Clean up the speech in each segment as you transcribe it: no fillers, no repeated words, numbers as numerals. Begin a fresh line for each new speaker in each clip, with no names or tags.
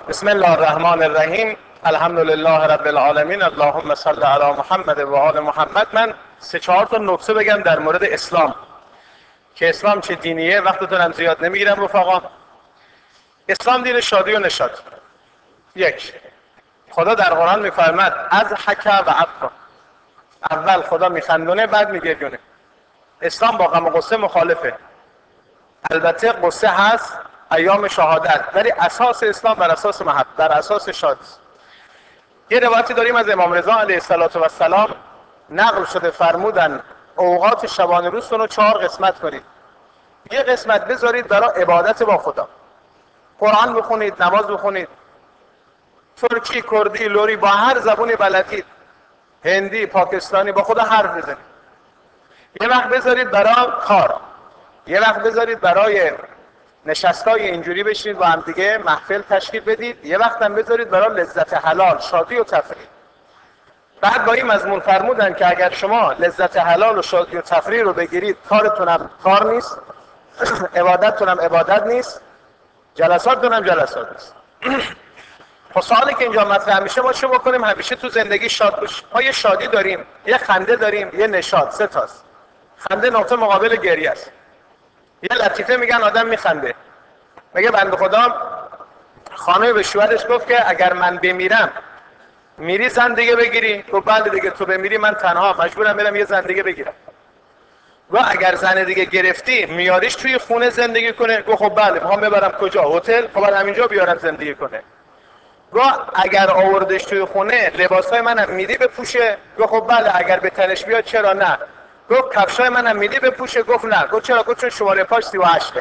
بسم الله الرحمن الرحیم. الحمد لله رب العالمین. اللهم صل علی محمد و آل محمد. من 3-4 تا نکته بگم در مورد اسلام که اسلام چه دینیه. وقتتونم زیاد نمیگیرم رفقا. اسلام دین شادی و نشاط. یک، خدا در قرآن میفرماد از حک و عفو. اول خدا میخندونه بعد میگریونه. اسلام با غم و غصه مخالفه. البته غصه هست ایام شهادت، ولی اساس اسلام بر اساس محبت، بر اساس شادی. یه روایتی داریم از امام رضا علیه السلام نقل شده، فرمودن اوقات شبانه روزتون رو 4 قسمت کنید. یه قسمت بذارید برای عبادت با خدا، قرآن بخونید، نماز بخونید، ترکی، کردی، لوری، با هر زبونی بلدید، هندی، پاکستانی، با خدا حرف بزنید. یه وقت بذارید برای کار، یه وقت بذارید برای نشستای اینجوری بشینید با هم دیگه محفل تشکیل بدید، یه وقت هم بذارید برای لذت حلال، شادی و تفریح. بعد با این مضمون فرمودن که اگر شما لذت حلال و شادی و تفریح رو بگیرید، کارتونم کار نیست، عبادتتونم عبادت نیست، جلساتتونم جلسات نیست. خب سوالی که اینجا مطرح میشه ما چه بکنیم همیشه تو زندگی شاد باشیم؟ ما یه شادی داریم، یه خنده داریم، یه نشاط. 3 تاست. خنده نقطه مقابل گریه است. یه لطیفه میگن آدم میخنده، میگه بنده خدا خانه به شوهرش گفت که اگر من بمیرم میری زن دیگه بگیری؟ گفت بله دیگه، تو بمیری من تنها مجبورم برم یه زن دیگه بگیرم. و اگر زن دیگه گرفتی میاریش توی خونه زندگی کنه؟ گفت خب بله، میخوام ببرم کجا؟ هتل؟ خب بعد همینجا بیارم زندگی کنه. گفت اگر آوردش توی خونه لباسای منم میدی بپوشه؟ گفت خب بله، اگر به تنش بیاد چرا نه؟ گفت کفشای منم میدی بپوشه؟ گفت نه. گفت چرا؟ گفت چون شماره پاش 38.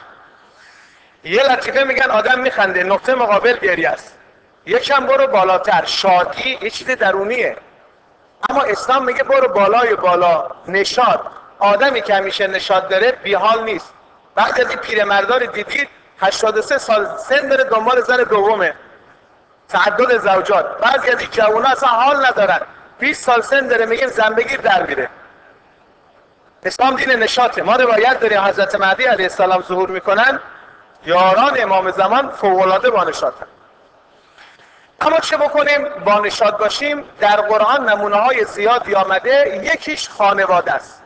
یه لطیفه میگن آدم میخنده نقطه مقابل گریه است. یکم برو بالاتر، شادی یه چیز درونیه، اما اسلام میگه برو بالای بالا، نشاط. آدمی که همیشه نشاط داره بیحال نیست. بعد از این پیرمردار دیدید 83 سال سن داره دنبال زن دومه، تعدد زوجات. بعضی از این جوونا اصلا حال ندارن، 20 سال سن داره میگه زن بگیر در میره. اسلام دین نشاطه. ما روایت داریم حضرت مهدی علیه السلام ظهور میکنن، یاران امام زمان فوق‌العاده با نشاطن. اما چه بکنیم با نشاط باشیم؟ در قرآن نمونه های زیادی آمده، یکیش خانواده است.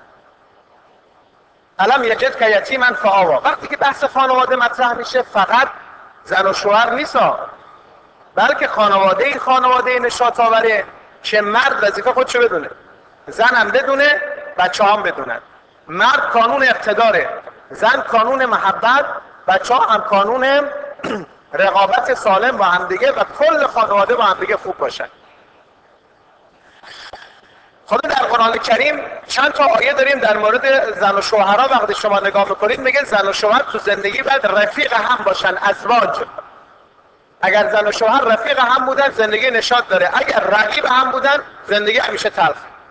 الم یجد که یتیما فآوی. وقتی که بحث خانواده مطرح میشه فقط زن و شوهر نیست، بلکه خانواده نشاط آوره که مرد وظیفه خودشو بدونه، زنم بدونه، بچه هم بدونن. مرد قانون اقتداره، زن قانون محبت، بچه ها هم قانون رقابت سالم با هم دیگه، و کل خانواده با هم دیگه خوب باشن. خدا در قرآن کریم چند تا آیه داریم در مورد زن و شوهرها. وقتی شما نگاه میکنید میگه زن و شوهر تو زندگی باید رفیق هم باشن، ازواج. اگر زن و شوهر رفیق هم بودن زندگی نشاط داره، اگر رقیب هم بودن زندگی همیشه تلخ.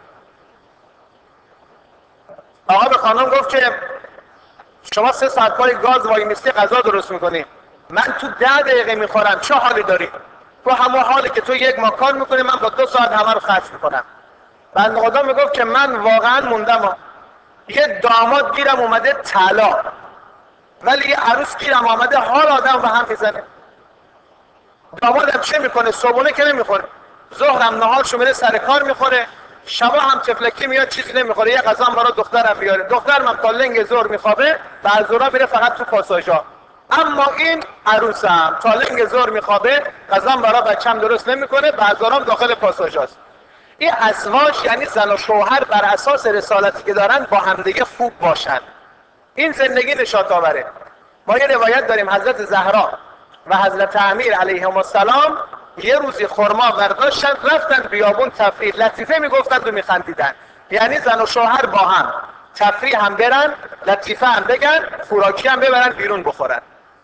آقا به خانم گفت که شما 3 ساعت پای گاز وای میستی غذا درست میکنی، من تو 10 دقیقه میخورم، چه حالی داری؟ تو همون حالی که تو 1 ماه کار میکنی من با 2 ساعت همه رو خرج میکنم. بنده خدا میگفت که من واقعا موندم، یه داماد گیرم اومده طلا، ولی یه عروس گیرم آمده حال آدم به هم میزنه. دامادم چه میکنه؟ صبحونه که نمیخوره، ظهرم نهارشو میره سر کار میخوره، شبا هم تفلکی میاد چیزی نمیخوره، یه غذا برای دخترم بیاره، دخترم هم تا لنگ ظهر میخوابه، بعد ظهرا میره فقط تو پاساژا. اما این عروسم تا لنگ ظهر میخوابه، غذا برای بچم درست نمیکنه، بعد ظهرم داخل پاساژاست. این ازواج یعنی زن و شوهر بر اساس رسالتی که دارن با همدیگه خوب باشن. این زندگی نشاط آوره. ما یه روایت داریم حضرت زهرا و حضرت امیر علیهم السلام یه روزی خرما برداشتن رفتن بیابون تفریح، لطیفه میگفتن و میخندیدن. یعنی زن و شوهر با هم تفریح هم برن، لطیفه هم بگن، خوراکی هم ببرن بیرون بخورن.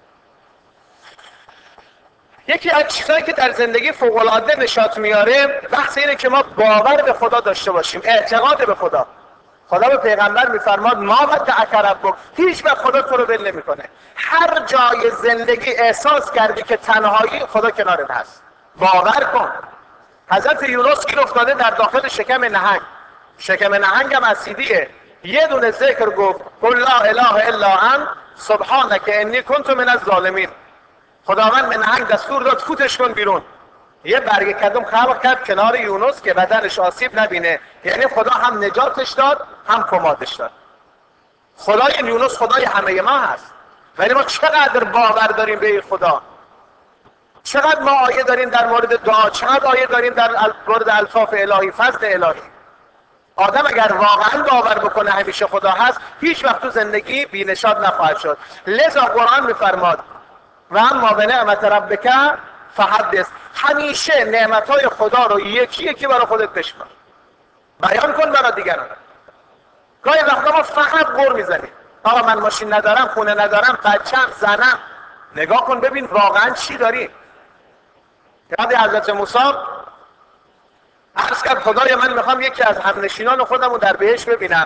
یکی از چیزهایی که در زندگی فوق‌العاده نشاط میاره بحث اینه که ما باور به خدا داشته باشیم، اعتقاد به خدا. خدا به پیغمبر میفرماد ما ودعک ربک، هیچ وقت خدا تو رو ول نمیکنه. هر جای زندگی احساس کردی که تنهایی، خدا کنارت هست، باور کن. حضرت یونس گیر افتاده در داخل شکم نهنگ، شکم نهنگ هم اسیدیه، یه دونه ذکر گفت قل لا اله الا انت سبحانک انی کنت من الظالمین. خداوند به نهنگ دستور داد فوتش کن بیرون. یه برگ کدوم خلق کرد کنار یونس که بدنش آسیب نبینه. یعنی خدا هم نجاتش داد هم کمادش داد. خدای یونس خدای همه ما هست، ولی ما چقدر باور داریم به این خدا؟ چقدر ما آیه داریم در مورد دعا، چقدر آیه داریم در مورد الطاف الهی، فضل الهی. آدم اگر واقعا باور بکنه همیشه خدا هست، هیچ وقت تو زندگی بینشاد نخواهد شد. لذا قرآن میفرماد و اما به نعمت ربک فحدث، همیشه نعمتهای خدا رو یکی یکی برای خودت بشمار، بیان کن برای دیگران. گاهی وقتا ما فقط غر میزنیم، آقا من ماشین ندارم، خونه ندارم، بچم، زنم. نگاه کن ببین واقعا چی داری. یاد حضرت موسی عرض کرد خدای من میخوام یکی از همنشینان خودم رو در بهشت ببینم.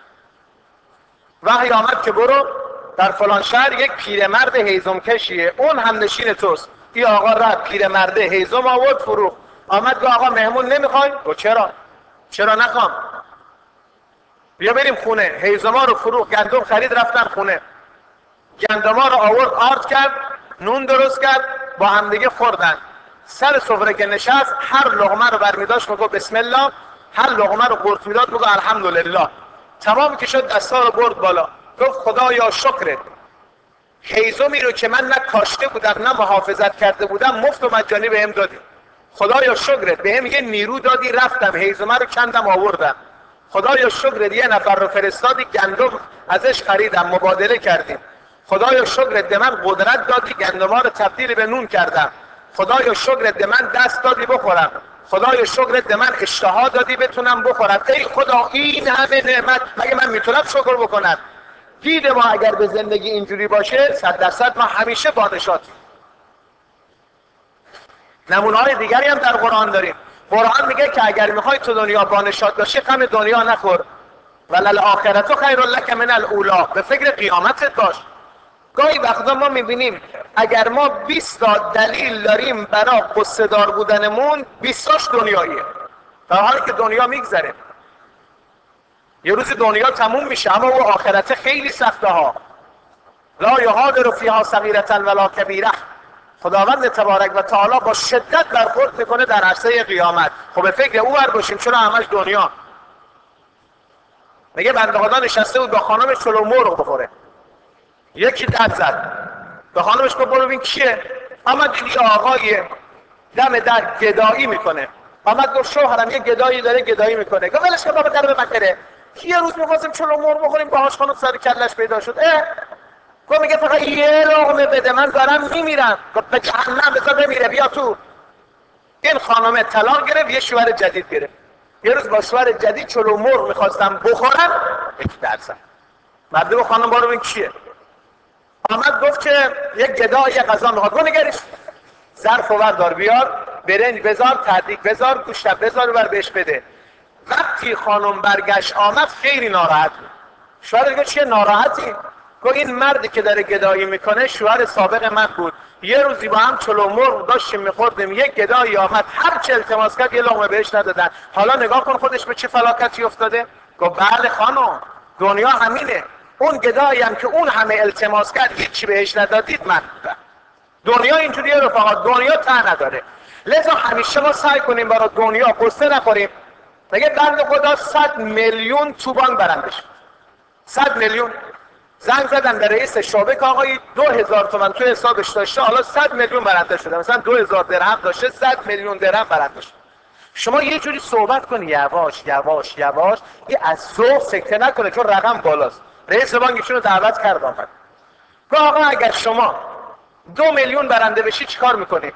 وحی آمد که برو در فلان شهر یک پیرمرد هیزم کشیه، اون همنشین توست. این آقا رفت پیرمرد هیزم آورد فروخت. آمد گفت آقا مهمون نمیخوایم؟ گفت چرا نخوام؟ بیا بریم خونه. هیزما رو فروخت، گندم خرید، رفتن خونه. گندما رو آورد آرد کرد، نون درست کرد، با همدیگه خوردن. سر سفره که نشست هر لقمه رو برمیداشت میگفت بسم الله، هر لقمه رو قورت میداد میگفت الحمدلله. تمام که شد دستا رو برد بالا، گفت خدایا شکرت، هیزمی رو که من نه کاشته بودم نه محافظت کرده بودم مفت و مجانی بهم دادی. خدایا شکرت، بهم یه نیرو دادی، رفتم هیزمه رو کندم آوردم. خدایا شکرت، یه نفر رو فرستادی گندم ازش خریدم، مبادله کردیم. خدایا شکرت، به من قدرت دادی گندما رو تبدیل به نون کردم. خدایا شکرت، به من دست دادی بخورم. خدایا شکرت، به من اشتها دادی بتونم بخورم. ای خدا این همه نعمت مگه من میتونم شکر بکنم؟ دید ما اگر به زندگی اینجوری باشه 100% ما همیشه بانشاتیم. نمونه های دیگری هم در قرآن داریم. قرآن میگه که اگر میخوای تو دنیا بانشات باشی غم دنیا نخور، وللآخرة خیر لک من الاولی، به فکر قیامتت باش. گاهی وقتا ما میبینیم اگر ما 20 تا دلیل داریم برای قصه دار بودنمون، 20تاش دنیاییه، در حالی که دنیا میگذره. یه روز دنیا تموم میشه، اما او آخرت خیلی سخته ها. لا یغادر فیها صغیرة ولا کبیرة. خداوند تبارک و تعالی با شدت برخورد میکنه در عرصه قیامت. خب به فکر او بر باشیم، چرا همش دنیا؟ میگه بنده خدا نشسته بود با خانمش چلو مرغ بخوره، یکی دد زد به خانمش گفت برو ببین کیه. آمد دید آقای دم در گدایی میکنه. آمد گفت شوهرم یه گدایی داره گدایی میکنه. گفت ولش کن بابا در به مکره. یه روز میخواستیم چلو مرغ بخوریم، باهاش خانم سر کلش پیدا شد. گفت میگه فقط یه لقمه بده من دارم میمیرم. گفت به جهنم بذار بمیره، بیا تو. این خانم طلاق گرفت، یه شوهر جدید گرفت. یه روز با شوهر جدید چلو مرغ میخواستم بخورم، یک درصد مرد و خانم بارو این کیه. آمد گفت که یک گدا یه غذا میخواد. گفت نگریش، ظرف و بردار بیار، برنج بذار، تردیک بذار، گوشت بذار و بهش بده. وقتی خانم برگشت آمد خیلی ناراحت بود. شوهر گفت چیه ناراحتی؟ گفت این مردی که داره گدایی میکنه شوهر سابق من بود، یه روزی با هم چلو مرغ داشتیم میخوردیم، یک گدایی آمد هر چه التماس کرد یه لقمه بهش ندادن. حالا نگاه کن خودش به چه فلاکتی افتاده. گفت بله خانم، دنیا همینه. اون گدایی هم که اون همه التماس کرد هیچی بهش ندادید من بودم. دنیا اینجوریه رفاقا، دنیا ته نداره. لذا همیشه ما سعی کنیم برای دنیا قصه نخوریم. میگه بنده خدا 100 میلیون توبان برنده شد. 100 میلیون. زنگ زدن به رئیس شعبه که آقای 2000 تومان تو حسابش داشته، حالا 100 میلیون برنده شده. مثلا 2000 درهم داشته، 100 میلیون درهم برنده شد. شما یه جوری صحبت کنی یواش یواش یواش، یه از ذوق سکته نکنه چون رقم بالاست. رئیس بانکشون رو دعوت کرد آمد. گفت آقا اگر شما 2 میلیون برنده بشی چیکار میکنی؟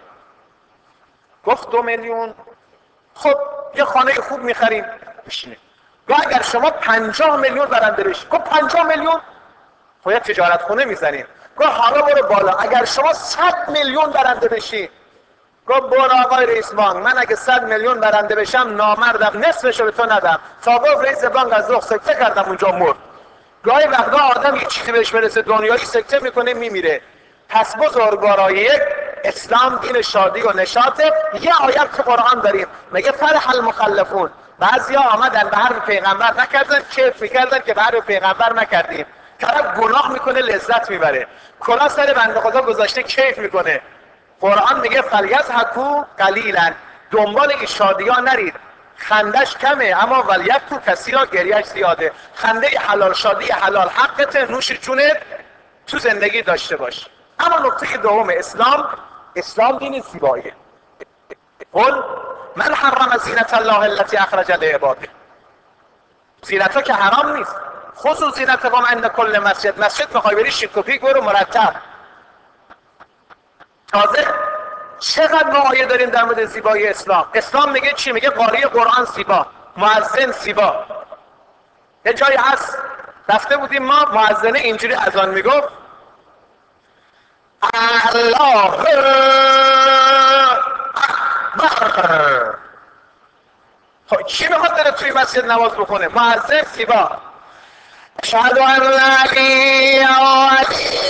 گفت 2 میلیون، خب یه خانه خوب میخریم بشینیم. گفت اگر شما 50 میلیون برنده بشی؟ گفت 50 میلیون؟ خب یه تجارت خونه میزنیم. گفت حالا برو بالا، اگر شما 100 میلیون برنده بشی؟ گفت برو آقای رئیس بانک، من اگه 100 میلیون برنده بشم نامردم، نصفشو به تو ندم. تا گفت رئیس بانک از ذوق سکته کردم اونجا مرد. گاهی وقتا آدم یه چیزی بهش برسه دنیایی سکته میکنه میمیره. پس بزرگوارای یک اسلام دین شادی و نشاطه. یه آیت تو قرآن داریم میگه فرح المخلفون، بعضیا آمدن به حرف پیغمبر نکردن، کیف میکردن که به حرف پیغمبر نکردیم. طرف گناه میکنه لذت میبره، کلا سر بنده خدا گذاشته کیف میکنه. قرآن میگه فلیضحکوا قلیلا، دنبال این شادی ها نرید، خندش کمه اما ولیبکوا کثیرا، گریهش زیاده. خنده حلال، شادی حلال حقت، نوش جونت تو زندگی داشته باش. اما نکته دوم، اسلام دین زیباییه. قل من حرم زینت الله التي اخرج لعباده. زینت ها که حرام نیست، خصوص زینتکم عند کل مسجد میخوای بری شیک و پیک برو مرتب. تازه چقدر ما آیه داریم در مورد زیبایی اسلام. اسلام میگه چی؟ میگه قاری قرآن زیبا، مؤذن زیبا. یه جایی هست رفته بودیم ما، مؤذنه اینجوری اذان میگفت الله اکبر. خب کی میخواد بره توی مسجد نماز بخونه؟ مؤذن زیبا. اشهد ان لا اله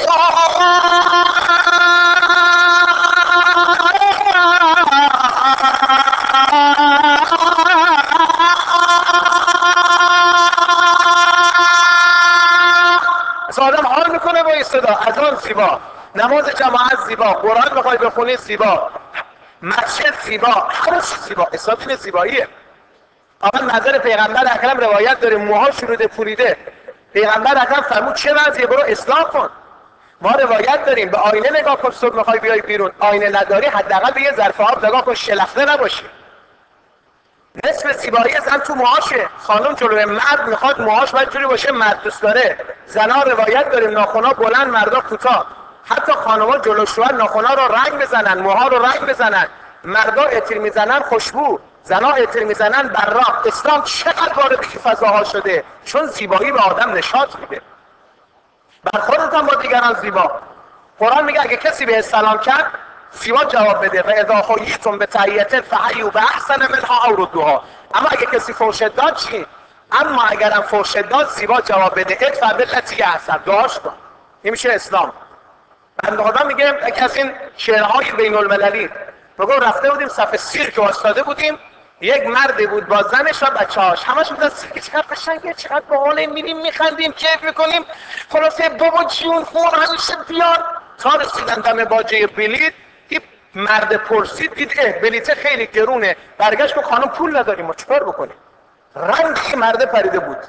از آدم حال میکنه با این صدا. اذان زیبا، نماز جماعت زیبا، قرآن بخوای بخونی زیبا، مسجد زیبا، هر چیز زیبا. اسلام دین زیباییه. اما نظر پیغمبر اکرم روایت داره، موها شروده پوریده، پیغمبر اکرم فرمود چه وضعیه؟ برو اصلاح کن. ما روایت داریم به آینه نگاه کن صبح میخوای بیای بیرون، آینه نداری حداقل به یه ظرف آب نگاه کن شلخته نباشی. نصف زیبایی زن تو موهاشه. خانم جلوی مرد میخواد موهاش باید جوری باشه مرد دوست داره. زنها روایت داریم ناخنا بلند مردا کوتاه. حتی خانم‌ها جلو شوهر ناخنا رو رنگ بزنن، موها رو رنگ بزنن. مردا عطر میزنن خوشبو، زنها عطر میزنن براق. اسلام چقدر وارد این فضاها شده، چون زیبایی به آدم نشاط میده. برخوردت هم با دیگران زیبا. قرآن میگه اگه کسی به سلام کرد زیبا جواب بده، و اذا حییتم بتحیة فحیوا باحسن منها او ردوها. اما اگه کسی فرشت داد چی؟ اما اگرم فرشت داد زیبا جواب بده، ادفع بالتی هی احسن، دعاش کن. این میشه اسلام. بنده خدا میگه یکی از این شعرهای بین المللی، میگه رفته بودیم صف سیرک واسطاده بودیم، یک مردی بود با زنش و بچه‌هاش، همش بودن سیرک، چقدر قشنگه، چقدر باحاله، میریم میخندیم کیف میکنیم. خلاصه بابا جون خون همیشه بیاد. تا رسیدن دم باجه بلیط، این مرد پرسید، دید بلیط خیلی گرونه، برگشت گفت خانم پول نداریم، ما چیکار بکنیم؟ رنگ مرد پریده بود.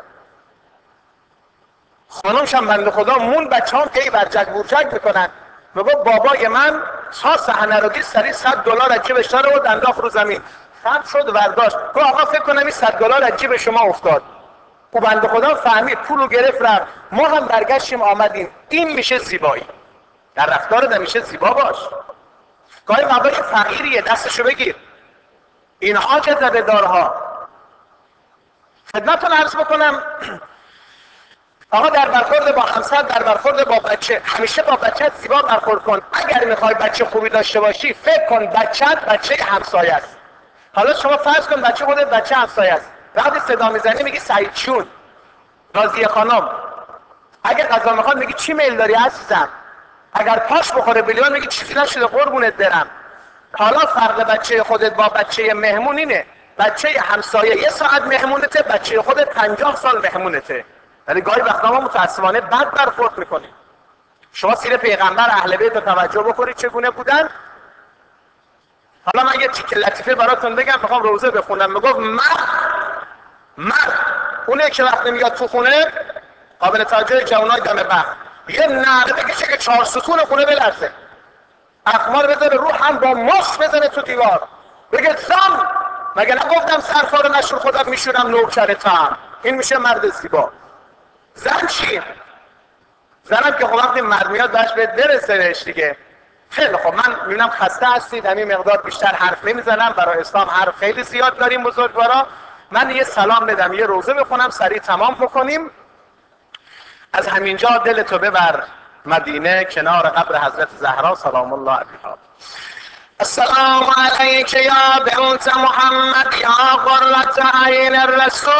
خانمش هم بنده خدا مون، بچه هم هی برجک بورجک میکنن. میگه بابای من تا صحنه رو دید سریع $100 از جیبش در آورد انداخت رو زمین. خم شد ورداشت. گفت آقا فکر کنم این $100 از جیب شما افتاد. او بنده خدا فهمید پول رو گرفت رفت. ما هم برگشتیم آمدیم. این میشه زیبایی. در رفتارت همیشه زیبا باش. گاهی موقع فقیریه دستشو بگیر. این حاجت به دارها. خدمتتون عرض بکنم آقا در برخورد با همسر، در برخورد با بچه، همیشه با بچه زیبا برخورد کن. اگر میخوای بچه خوبی داشته باشی فکر کن بچه همسایه است. حالا شما فرض کن بچه خودت بچه همسایه است، وقتی صدا میزنی میگی سعید چون، راضیه خانم. اگر غذا میخواد میگی چی میل داری عزیزم. اگر پاش بخوره بیلیون میگی چیزی نشده قربونت برم. حالا فرق بچه خودت با بچه مهمون اینه، بچه همسایه 1 ساعت مهمونته، بچه خودت 50 سال مهمونته. ولی گاهی وقتا ما متاسفانه بد برخورد میکنیم. شما سیر پیغمبر اهل بیت رو توجه بکنید چگونه بودن. حالا من یه تیکه لطیفه براتون بگم، میخوام روزه بخونم. میگفت مرد اونه که وقتی میاد تو خونه، قابل توجه جوانای دم بخت، یه نعره بکشه که 4 ستون خونه بلرزه، اخمار بذاره رو هم با ماست بزنه تو دیوار، بگه زن مگه نگفتم سرفار نشور خودم میشورم نوکرتم. این میشه مرد زیبا. زن چی؟ زنم که خب وقتی مرد میاد باش بهت برسه بهش دیگه. خیلی خب من میبینم خسته هستید، همین مقدار بیشتر حرف نمیزنم، برای اسلام حرف خیلی زیاد داریم بزرگوارا. من یه سلام بدم، یه روزه بخونم، سریع تمام بکنیم. از همینجا دلتو ببر مدینه کنار قبر حضرت زهرا سلام الله علیها. السلام علیک یا بنت محمد یا قرة عین الرسول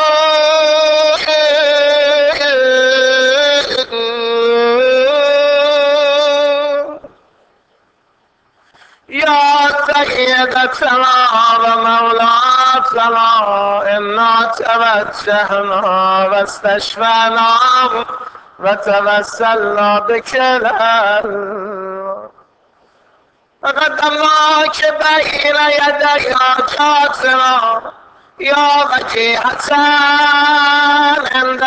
یا سیدتنا و مولاتنا انا توجهنا و استشفعنا و توسلنا بك فقدمناك بين يدي حاجاتنا يا وجيهة عند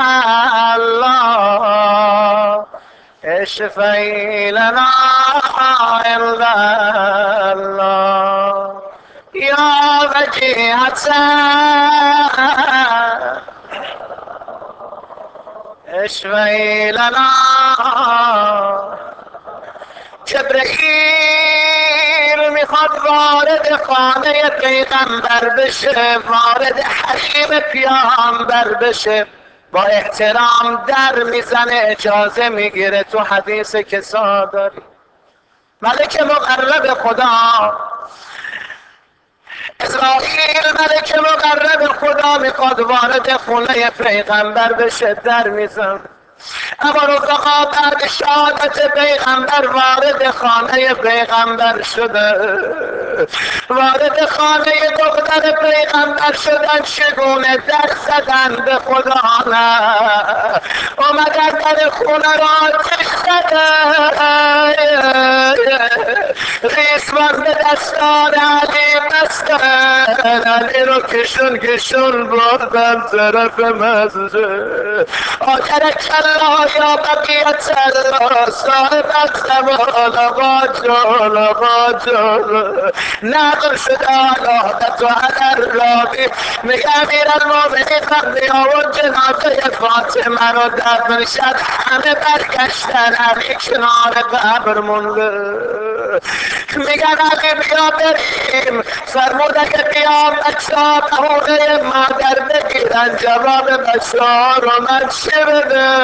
الله اشفي لنا عند الله يا وجيهة اشفي لنا. جبرئیل میخواد وارد خانه پیغمبر بشه، وارد حریم پیامبر بشه، با احترام در میزنه، اجازه میگیره. تو حدیث کسا داری ملک مقرب خدا اسرائیل، ملک مقرب خدا میخواد وارد خونه پیغمبر بشه، در میزن. اما رفقا بعد شهادت پیغمبر وارد خانه پیغمبر شده، وارد خانه دختر پیغمبر شدن. چگونه در زدن به خدا نه، اومدن در خونه را آتش زدن، ریسمان به دستان علی بستن، علی رو کشون کشون بردن طرف مسجد. آخرک الله یا بقیت الله صاحب الزمان آقا جان، آقا جان نقل شده علاقت و علی الراوی میگه امیرالمومنین وقتی آورد جنازه فاطمه رو دفن شد، همه برگشتن، علی کنار قبر مونده. میگن علی بیا بریم، فرمود اگه بیام بچه ها بهونه مادر بگیرن، جواب بچه ها رو من چه بده؟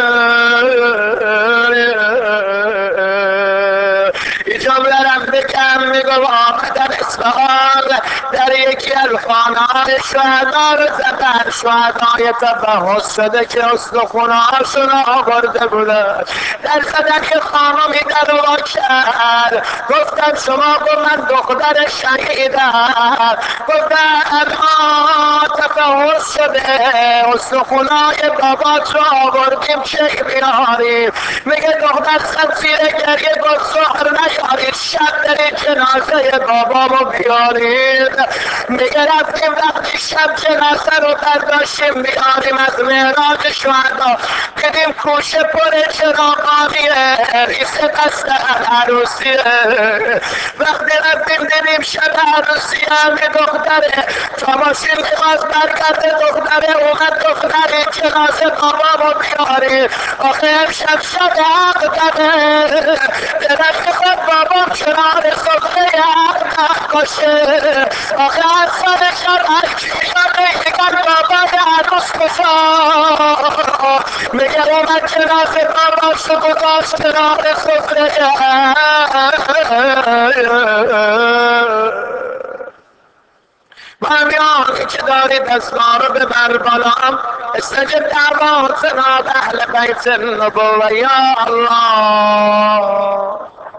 این جمله رم بکن. میگو آمدن اصفهان، در یکی از خانه‌های شهدا رو زدن، شهدای تفحص شده که استخونه‌هاشون آورده بودن، در زدن که خانمی در رو کرد. گفتم شما گفت من دختر شهیدم. گفتم تفحص شده، استخونهای بابات رو آوردیم چه بیاریم؟ میگه دختر زد زیر گریه، گفت سحر نیارید، شب برید جنازه بابامو بیارید. میگه رفتیم، وقتی شب جنازه رو برداشتیم بیاریم از معراج شهدا، دیدیم کوشه پر چراغانیه، ریسه بسته عروسیه. وقتی رفتیم دیدیم شب عروسی همه دختره، تا ماشین میخواست برگرده دختره، اومد دختره جنازه بابامو بیاری. آخه امشب شب حق داره، دلت میخواد بابام کنار صفحه حق نقاشه. آخه از سر شب هرکی شده میگن بابای عروس کشا، میگه اومد جنازه باباشو گذاشت کنار صفحه. بامیانی که داری دستما رو ببر بالا، استجب دعواتنا به اهل بیت النبوة یا الله.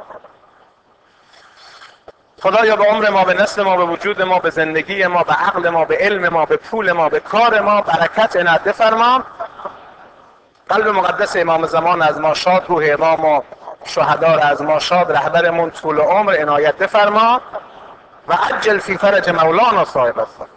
خدایا به عمر ما، به نسل ما، به وجود ما، به زندگی ما، به عقل ما، به علم ما، به پول ما، به کار ما برکت عنایت بفرما. قلب مقدس امام زمان از ما شاد، روح امام و شهدا از ما شاد، رهبرمون طول عمر عنایت بفرما و عجل فی فرج مولانا صاحب السلام.